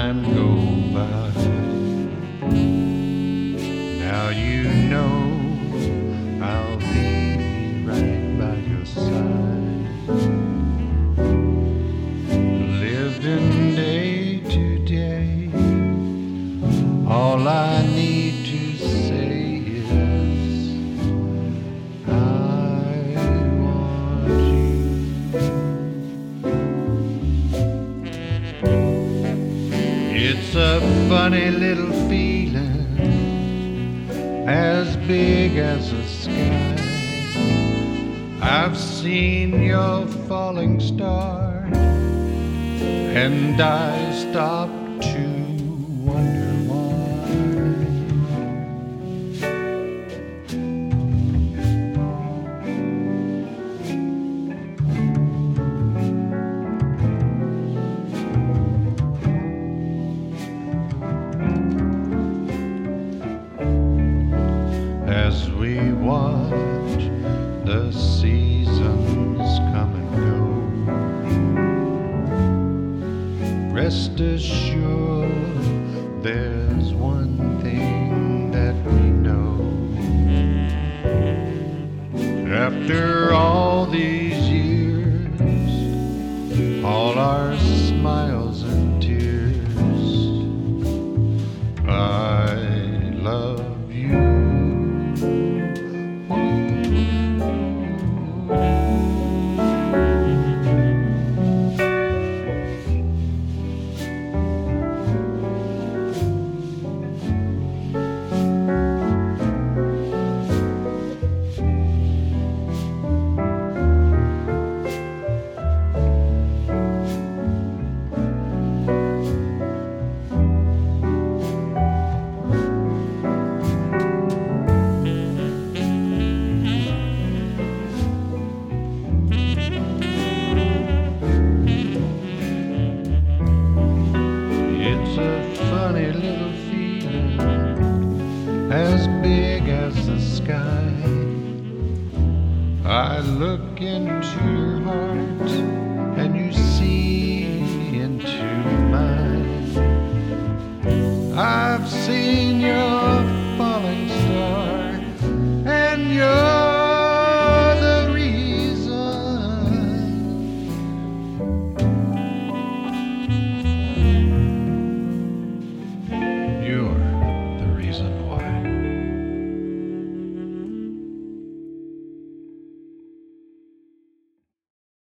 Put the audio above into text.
time go by. Now you know I'll be right by your side, living day to day. All I need to say is I want you. It's a funny little feeling, as big as the sky. I've seen your falling star, and I stop to wonder why. As we watch the seasons come and go, rest assured there's one thing that we know. After all these years, all our smiles and tears, I love you. Funny little feeling, as big as the sky. I look into your heart and you see into mine. I've seen